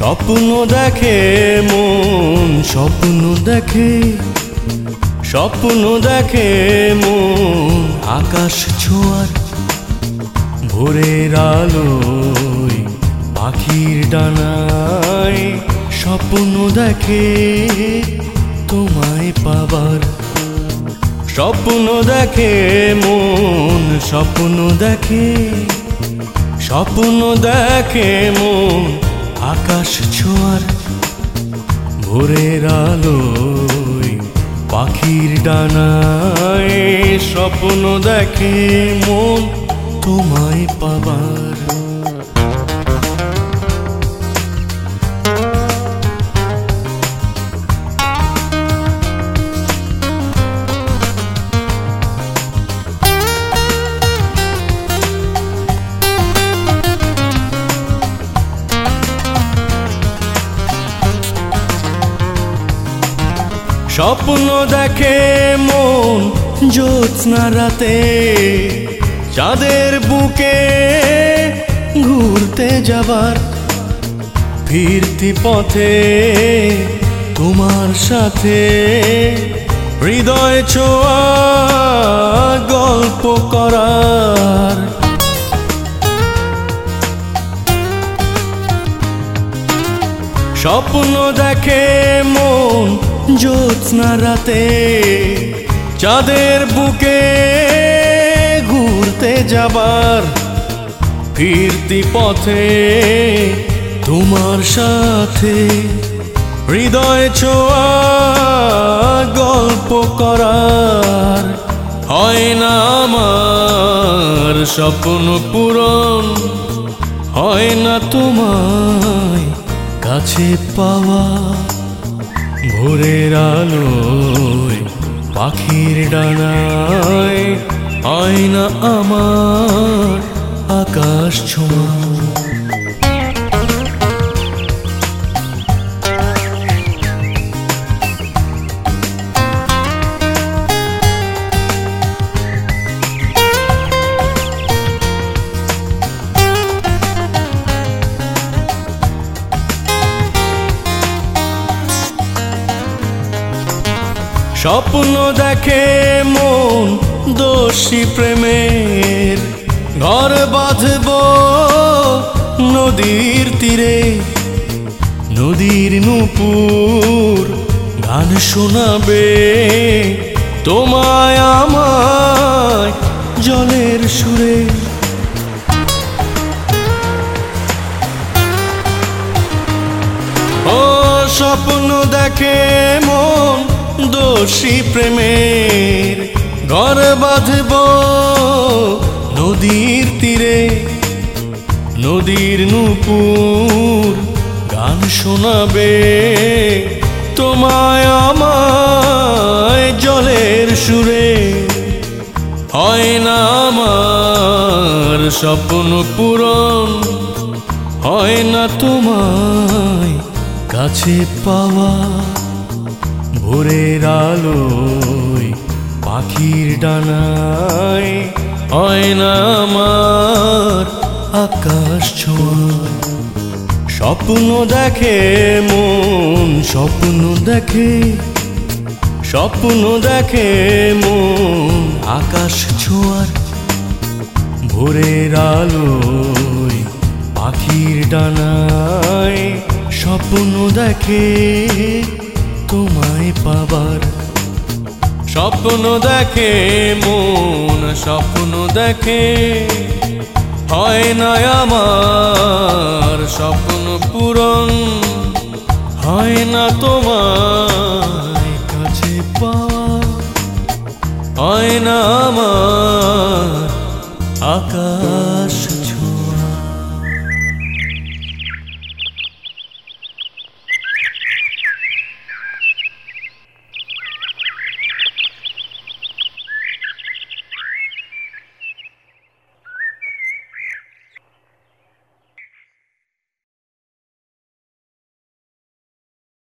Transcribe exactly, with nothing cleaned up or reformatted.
স্বপ্ন দেখে মন, স্বপ্ন দেখে, স্বপ্ন দেখে মন আকাশ ছোঁয়ার ভোরের আলোয় পাখির ডানায়। স্বপ্ন দেখে তোমায় পাবার, স্বপ্ন দেখে মন, স্বপ্ন দেখে, স্বপ্ন দেখে মন আকাশ ছোঁয়ার ভোরের আলোয় পাখির ডানায়। স্বপ্ন দেখে মন তোমায় পাবার। স্বপ্ন দেখে মন জ্যোৎস্না রাতে চাঁদের বুকে ঘুরতে যাবার, ফিরতি পথে তোমার সাথে হৃদয় ছোঁয়া গল্প করার। স্বপ্ন দেখে মন জ্যোৎস্না রাতে চাঁদের বুকে ঘুরতে যাবার, ফিরতি পথে তোমার সাথে হৃদয় ছোঁয়া গল্প করার। হয় না আমার স্বপ্ন পূরণ, হয় না তোমায় কাছে পাওয়া। ভোরের আলোয় পাখির ডানায় হয় না আমার আকাশ ছোঁয়া। স্বপ্ন দেখে মন দোষী প্রেমের ঘর বাঁধব নদীর তীরে। নদীর নূপুর গান শোনাবে তোমায় আমায় জলের সুরে। ও স্বপ্ন দেখে মন দোষী প্রেমের ঘর বাঁধব নদীর তীরে। নদীর নূপুর গান শোনাবে তোমায় আমায় জলের সুরে। হয় না আমার স্বপ্ন পূরণ, হয় না তোমায় কাছে পাওয়া। ভোরের আলোয় পাখির ডানায় হয় না আমার আকাশ ছোঁয়া। স্বপ্ন দেখে মন, স্বপ্ন দেখে, স্বপ্ন দেখে মন আকাশ ছোঁয়ার ভোরের আলোয় পাখির ডানায়। স্বপ্ন দেখে তোমায় পাবার, স্বপ্ন দেখে মন, স্বপ্ন দেখে হয় না আমার স্বপ্ন পূরণ, হয় না তোমায় কাছে পাওয়া, হয় না আমার আকাশ।